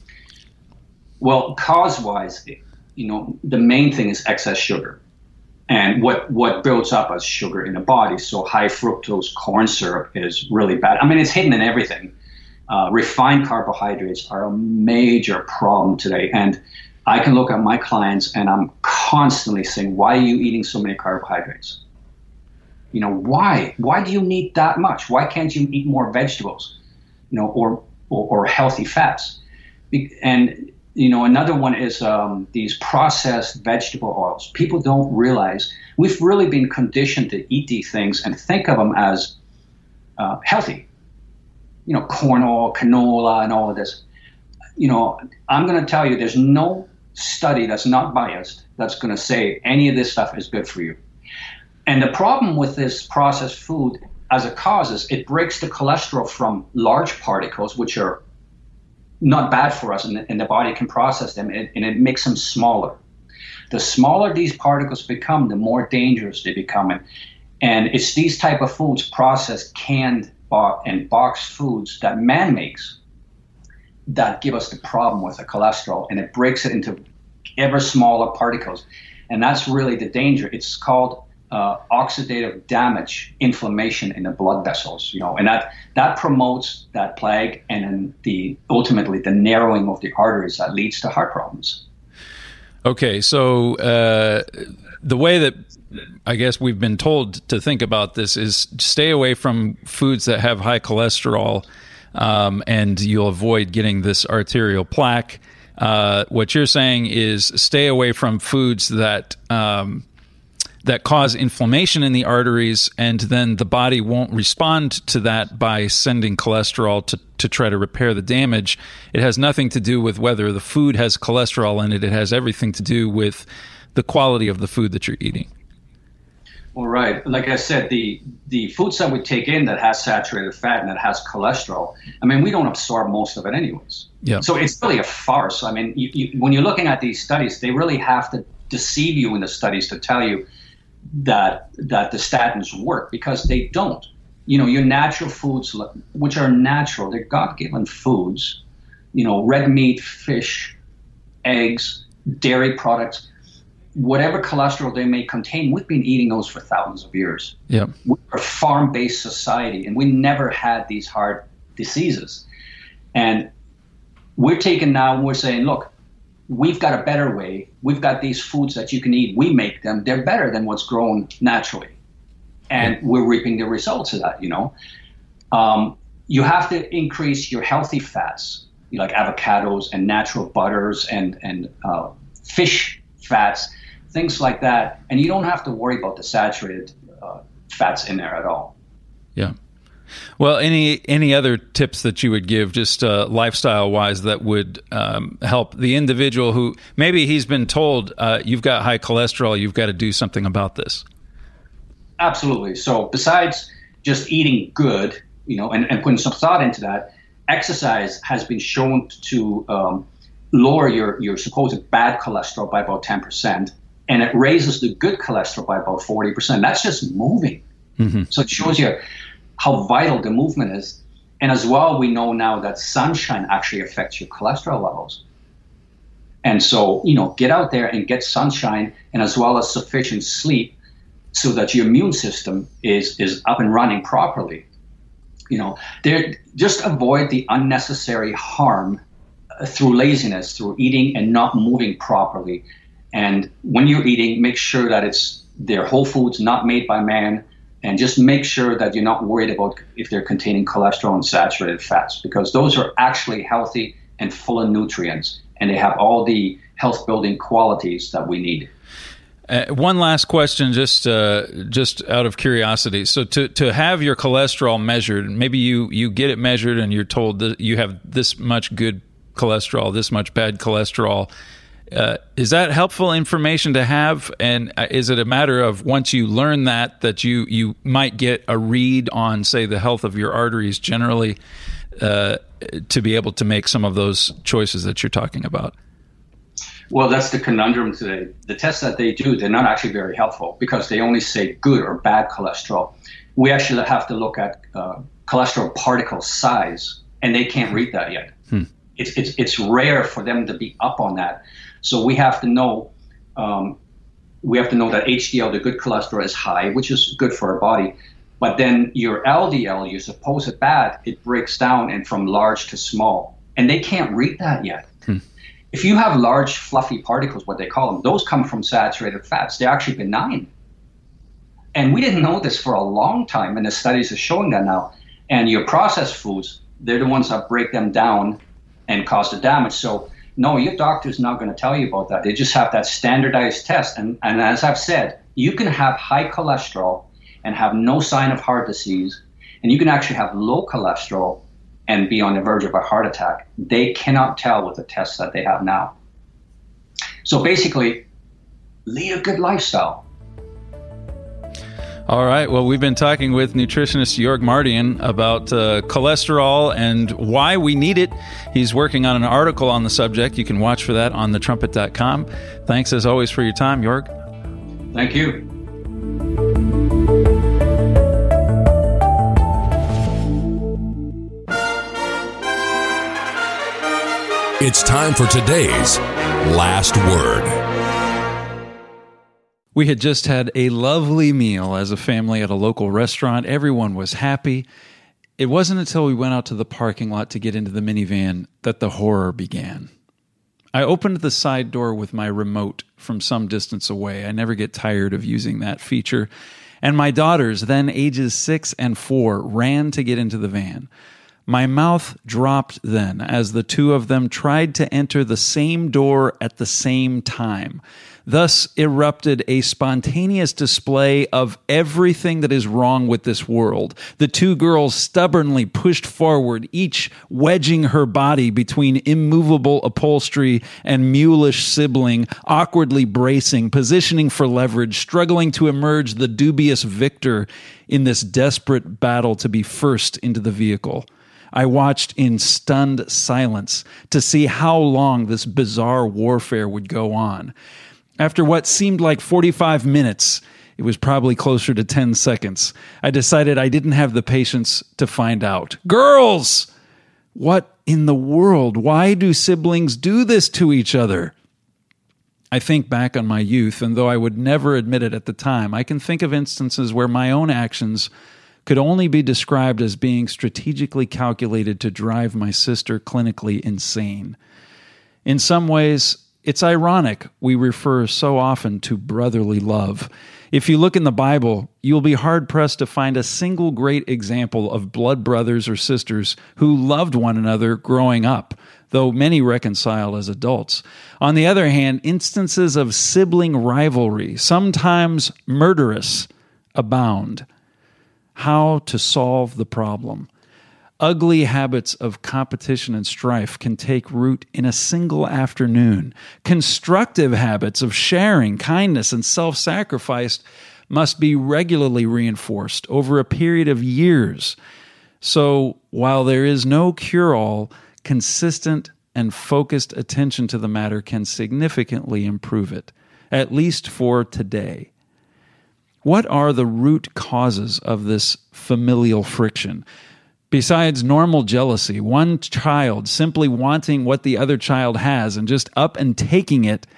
Well, cause-wise, you know, the main thing is excess sugar, and what what builds up as sugar in the body. So high fructose corn syrup is really bad. I mean, it's hidden in everything. Uh, refined carbohydrates are a major problem today, and I can look at my clients and I'm constantly saying, why are you eating so many carbohydrates? You know, why? Why do you need that much? Why can't you eat more vegetables, you know, or or, or healthy fats? And, you know, another one is um, these processed vegetable oils. People don't realize we've really been conditioned to eat these things and think of them as uh, healthy. You know, corn oil, canola, and all of this. You know, I'm going to tell you there's no study that's not biased that's going to say any of this stuff is good for you. And the problem with this processed food as a cause is it breaks the cholesterol from large particles, which are not bad for us, and the, and the body can process them, and, and it makes them smaller. The smaller these particles become, the more dangerous they become. And, and it's these type of foods, processed, canned, bo- and boxed foods that man makes, that give us the problem with the cholesterol, and it breaks it into ever smaller particles. And that's really the danger. It's called uh, oxidative damage, inflammation in the blood vessels, you know, and that, that promotes that plague and then the ultimately the narrowing of the arteries that leads to heart problems. Okay, so uh, the way that I guess we've been told to think about this is stay away from foods that have high cholesterol, Um, and you'll avoid getting this arterial plaque. Uh, what you're saying is stay away from foods that um, that cause inflammation in the arteries, and then the body won't respond to that by sending cholesterol to, to try to repair the damage. It has nothing to do with whether the food has cholesterol in it. It has everything to do with the quality of the food that you're eating. Well, right. Like I said, the the foods that we take in that has saturated fat and that has cholesterol, I mean, we don't absorb most of it anyways. Yeah. So it's really a farce. I mean, you, you, when you're looking at these studies, they really have to deceive you in the studies to tell you that that the statins work, because they don't. You know, your natural foods, which are natural, they're God-given foods, you know, red meat, fish, eggs, dairy products, whatever cholesterol they may contain, we've been eating those for thousands of years. Yeah. We're a farm-based society, and we never had these heart diseases. And we're taking now and we're saying, look, we've got a better way. We've got these foods that you can eat. We make them. They're better than what's grown naturally. And yeah. we're reaping the results of that, you know. Um, you have to increase your healthy fats, you know, like avocados and natural butters and, and uh, fish fats, things like that. And you don't have to worry about the saturated uh, fats in there at all. Yeah. Well, any any other tips that you would give, just uh, lifestyle-wise, that would um, help the individual who maybe he's been told, uh, you've got high cholesterol, you've got to do something about this? Absolutely. So besides just eating good, you know, and, and putting some thought into that, exercise has been shown to um, lower your, your supposed bad cholesterol by about ten percent, and it raises the good cholesterol by about forty percent. That's just moving. Mm-hmm. So it shows you how vital the movement is. And as well, we know now that sunshine actually affects your cholesterol levels. And so, you know, get out there and get sunshine, and as well as sufficient sleep so that your immune system is, is up and running properly. You know, there, just avoid the unnecessary harm through laziness, through eating and not moving properly. And when you're eating, make sure that it's they're whole foods, not made by man, and just make sure that you're not worried about if they're containing cholesterol and saturated fats, because those are actually healthy and full of nutrients, and they have all the health-building qualities that we need. Uh, one last question, just uh, just out of curiosity. So to, to have your cholesterol measured, maybe you, you get it measured and you're told that you have this much good cholesterol, this much bad cholesterol. Uh, is that helpful information to have? And is it a matter of once you learn that, that you, you might get a read on, say, the health of your arteries generally uh, to be able to make some of those choices that you're talking about? Well, that's the conundrum today. The tests that they do, they're not actually very helpful because they only say good or bad cholesterol. We actually have to look at uh, cholesterol particle size, and they can't read that yet. Hmm. It's, it's, it's rare for them to be up on that. So we have to know um, we have to know that H D L, the good cholesterol, is high, which is good for our body. But then your L D L, your supposed bad, it breaks down and from large to small, and they can't read that yet. Hmm. If you have large, fluffy particles, what they call them, those come from saturated fats. They're actually benign. And we didn't know this for a long time, and the studies are showing that now. And your processed foods, they're the ones that break them down and cause the damage. So, no, your doctor's not going to tell you about that. They just have that standardized test. And, and as I've said, you can have high cholesterol and have no sign of heart disease, and you can actually have low cholesterol and be on the verge of a heart attack. They cannot tell with the tests that they have now. So basically, lead a good lifestyle. All right. Well, we've been talking with nutritionist Jörg Mardian about uh, cholesterol and why we need it. He's working on an article on the subject. You can watch for that on the trumpet dot com. Thanks, as always, for your time, Jörg. Thank you. It's time for today's Last Word. We had just had a lovely meal as a family at a local restaurant. Everyone was happy. It wasn't until we went out to the parking lot to get into the minivan that the horror began. I opened the side door with my remote from some distance away. I never get tired of using that feature. And my daughters, then ages six and four, ran to get into the van. My mouth dropped then as the two of them tried to enter the same door at the same time. Thus erupted a spontaneous display of everything that is wrong with this world. The two girls stubbornly pushed forward, each wedging her body between immovable upholstery and mulish sibling, awkwardly bracing, positioning for leverage, struggling to emerge the dubious victor in this desperate battle to be first into the vehicle. I watched in stunned silence to see how long this bizarre warfare would go on. After what seemed like forty-five minutes, it was probably closer to ten seconds, I decided I didn't have the patience to find out. Girls! What in the world? Why do siblings do this to each other? I think back on my youth, and though I would never admit it at the time, I can think of instances where my own actions could only be described as being strategically calculated to drive my sister clinically insane. In some ways, it's ironic we refer so often to brotherly love. If you look in the Bible, you'll be hard-pressed to find a single great example of blood brothers or sisters who loved one another growing up, though many reconciled as adults. On the other hand, instances of sibling rivalry, sometimes murderous, abound. How to solve the problem? Ugly habits of competition and strife can take root in a single afternoon. Constructive habits of sharing, kindness, and self-sacrifice must be regularly reinforced over a period of years. So, while there is no cure-all, consistent and focused attention to the matter can significantly improve it, at least for today. What are the root causes of this familial friction? Besides normal jealousy, one child simply wanting what the other child has and just up and taking it,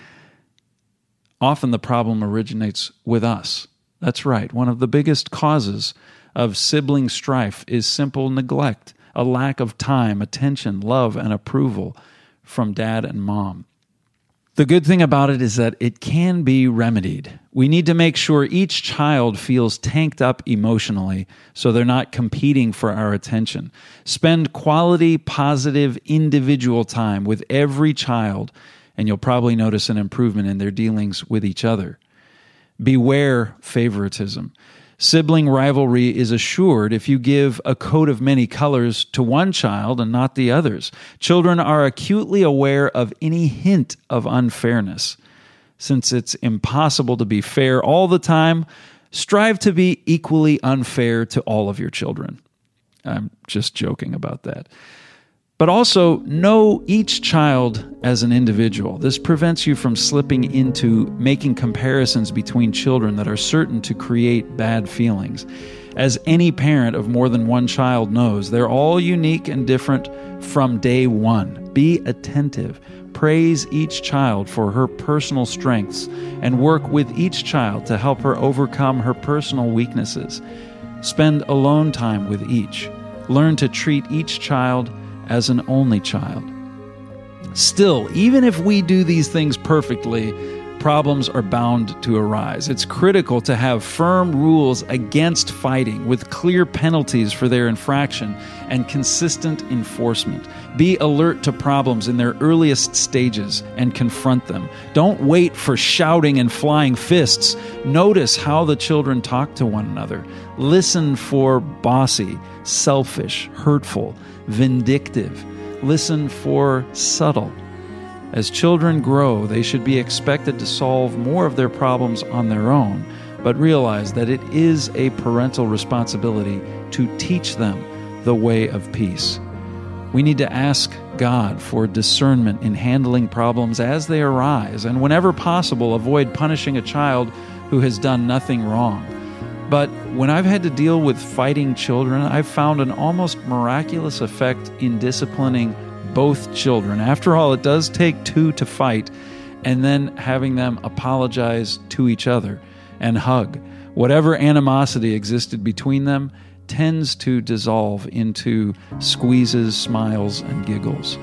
often the problem originates with us. That's right. One of the biggest causes of sibling strife is simple neglect, a lack of time, attention, love, and approval from dad and mom. The good thing about it is that it can be remedied. We need to make sure each child feels tanked up emotionally so they're not competing for our attention. Spend quality, positive, individual time with every child, and you'll probably notice an improvement in their dealings with each other. Beware favoritism. Sibling rivalry is assured if you give a coat of many colors to one child and not the others. Children are acutely aware of any hint of unfairness. Since it's impossible to be fair all the time, strive to be equally unfair to all of your children. I'm just joking about that. But also, know each child as an individual. This prevents you from slipping into making comparisons between children that are certain to create bad feelings. As any parent of more than one child knows, they're all unique and different from day one. Be attentive. Praise each child for her personal strengths and work with each child to help her overcome her personal weaknesses. Spend alone time with each. Learn to treat each child as an only child. Still, even if we do these things perfectly, problems are bound to arise. It's critical to have firm rules against fighting with clear penalties for their infraction and consistent enforcement. Be alert to problems in their earliest stages and confront them. Don't wait for shouting and flying fists. Notice how the children talk to one another. Listen for bossy, selfish, hurtful, vindictive. Listen for subtle. As children grow, they should be expected to solve more of their problems on their own, but realize that it is a parental responsibility to teach them the way of peace. We need to ask God for discernment in handling problems as they arise, and whenever possible, avoid punishing a child who has done nothing wrong. But when I've had to deal with fighting children, I've found an almost miraculous effect in disciplining both children. After all, it does take two to fight, and then having them apologize to each other and hug. Whatever animosity existed between them tends to dissolve into squeezes, smiles, and giggles.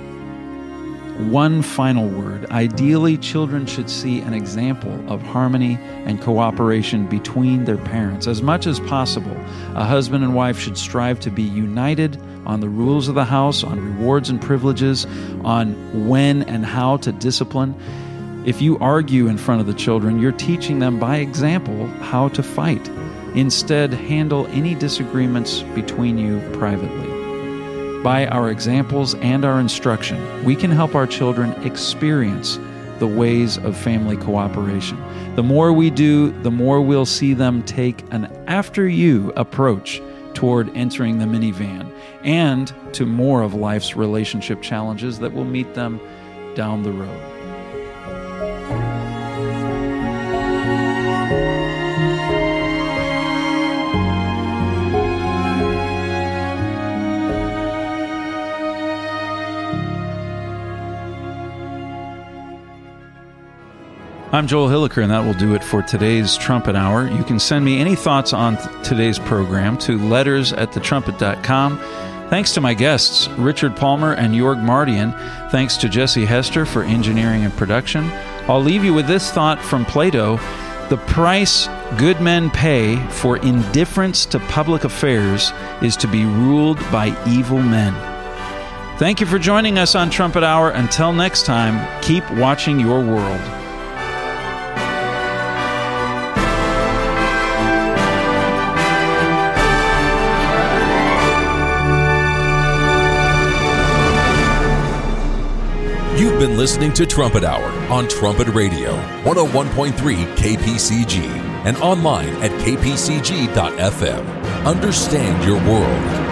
One final word. Ideally, children should see an example of harmony and cooperation between their parents. As much as possible, a husband and wife should strive to be united on the rules of the house, on rewards and privileges, on when and how to discipline. If you argue in front of the children, you're teaching them by example how to fight. Instead, handle any disagreements between you privately. By our examples and our instruction, we can help our children experience the ways of family cooperation. The more we do, the more we'll see them take an after-you approach toward entering the minivan and to more of life's relationship challenges that will meet them down the road. I'm Joel Hilliker, and that will do it for today's Trumpet Hour. You can send me any thoughts on th- today's program to letters at the trumpet dot com. Thanks to my guests, Richard Palmer and Jorg Mardian. Thanks to Jesse Hester for engineering and production. I'll leave you with this thought from Plato. The price good men pay for indifference to public affairs is to be ruled by evil men. Thank you for joining us on Trumpet Hour. Until next time, keep watching your world. You've been listening to Trumpet Hour on Trumpet Radio, one oh one point three K P C G, and online at k p c g dot f m. Understand your world.